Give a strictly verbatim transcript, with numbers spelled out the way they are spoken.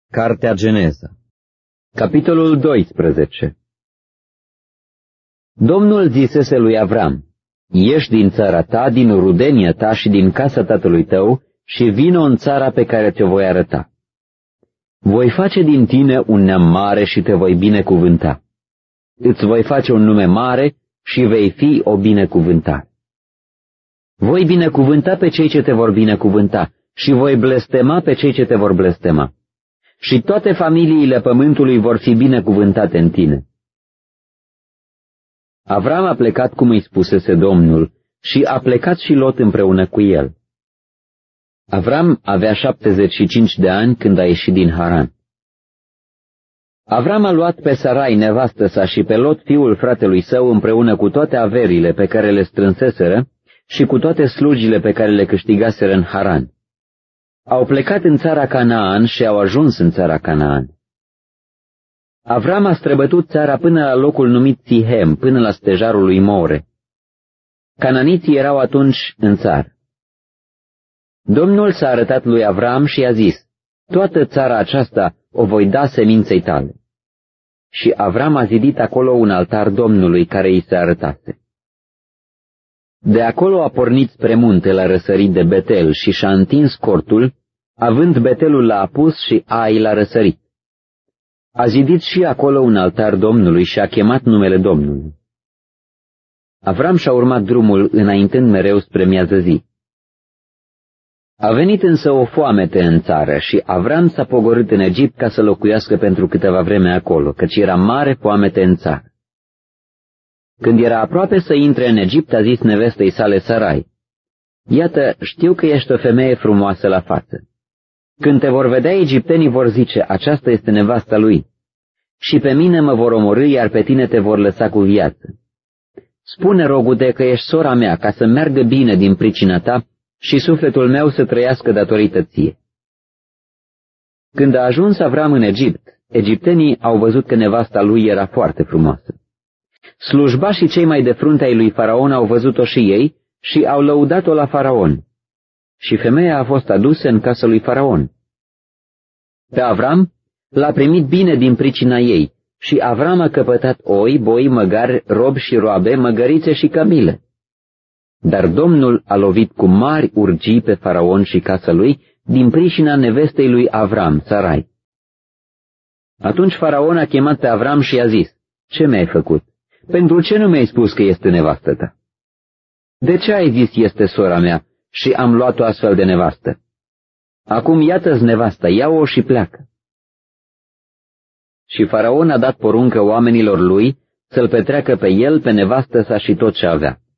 Cartea Geneza, capitolul doisprezece. Domnul zisese lui Avram: ieși din țara ta, din rudenia ta și din casa tatălui tău și vino în țara pe care ți-o voi arăta. Voi face din tine un neam mare și te voi binecuvânta. Îți voi face un nume mare și vei fi o binecuvântare. Voi binecuvânta pe cei ce te vor binecuvânta și voi blestema pe cei ce te vor blestema. Și toate familiile pământului vor fi binecuvântate în tine. Avram a plecat cum îi spusese Domnul și a plecat și Lot împreună cu el. Avram avea șaptezeci și cinci de ani când a ieșit din Haran. Avram a luat pe Sarai, nevastă sa, și pe Lot, fiul fratelui său, împreună cu toate averile pe care le strânseseră și cu toate slujile pe care le câștigaseră în Haran. Au plecat în țara Canaan și au ajuns în țara Canaan. Avram a străbătut țara până la locul numit Sihem, până la stejarul lui More. Cananiții erau atunci în țară. Domnul s-a arătat lui Avram și i-a zis: toată țara aceasta o voi da seminței tale. Și Avram a zidit acolo un altar Domnului care îi se arătase. De acolo a pornit spre munte la răsărit de Betel și și-a întins cortul, având Betelul la apus și Ai la răsărit. A zidit și acolo un altar Domnului și a chemat numele Domnului. Avram și-a urmat drumul înaintând mereu spre miază zi. A venit însă o foamete în țară și Avram s-a pogorât în Egipt ca să locuiască pentru câteva vreme acolo, căci era mare foamete în țară. Când era aproape să intre în Egipt, a zis nevestei sale Sarai: iată, știu că ești o femeie frumoasă la față. Când te vor vedea, egiptenii vor zice: aceasta este nevasta lui. Și pe mine mă vor omorî, iar pe tine te vor lăsa cu viață. Spune, rogute, că ești sora mea, ca să meargă bine din pricina ta și sufletul meu să trăiască datorită ție. Când a ajuns Avram în Egipt, egiptenii au văzut că nevasta lui era foarte frumoasă. Slujbașii cei mai de frunte ai lui Faraon au văzut-o și ei și au lăudat-o la Faraon. Și femeia a fost adusă în casa lui Faraon. Pe Avram l-a primit bine din pricina ei și Avram a căpătat oi, boi, măgari, robi și roabe, măgărițe și camile. Dar Domnul a lovit cu mari urgii pe Faraon și casa lui din pricina nevestei lui Avram, Sarai. Atunci Faraon a chemat pe Avram și i-a zis: ce mi-ai făcut? Pentru ce nu mi-ai spus că este nevastă ta? De ce ai zis este sora mea și am luat-o astfel de nevastă? Acum iată-ți nevasta, ia-o și pleacă. Și Faraon a dat poruncă oamenilor lui să-l petreacă pe el, pe nevastă sa și tot ce avea.